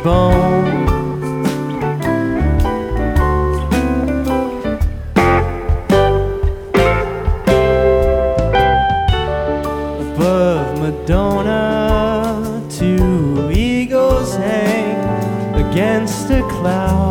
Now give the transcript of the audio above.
bone. Above Madonna, two eagles hang against a cloud.